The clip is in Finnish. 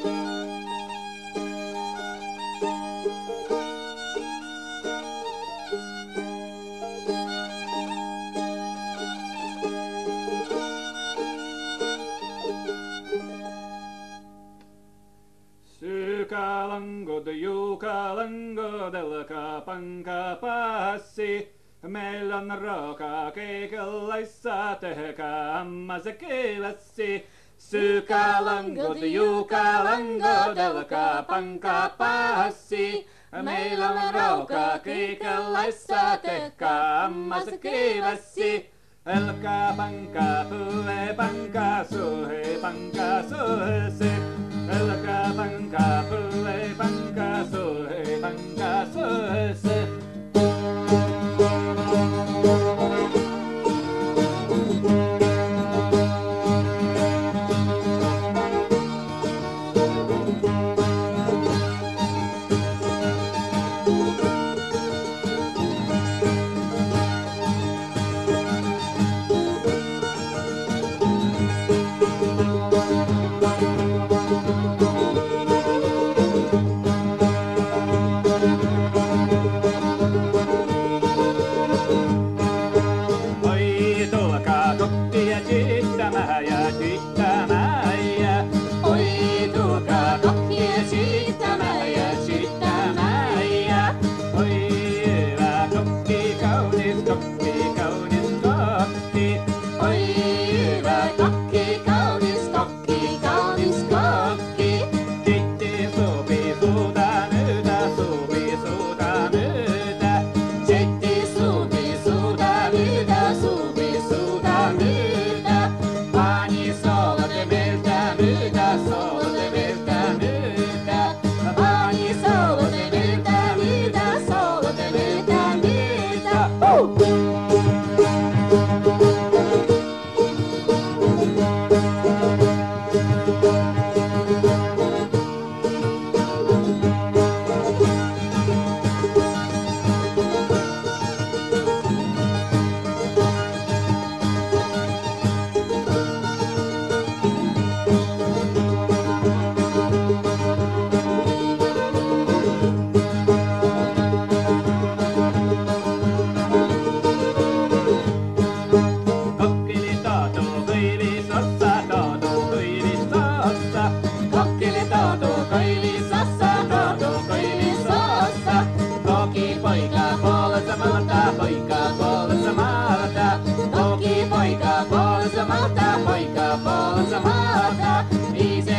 Sykalango, juukalango, delka panka passi. Meillä on ruokaa kaikenlaissa, tehkää amma se kiilassi. Sykalango, juukalango, delka panka passi. Meillä on ruokaa kaikenlaissa, tehkää amma se kiilassi. Älkää pankaa puhe, pankaa suhe, pankaa suhe. Älkää pankaa puhe, pankaa suhe, pankaa suhe. Poika puolesta maata,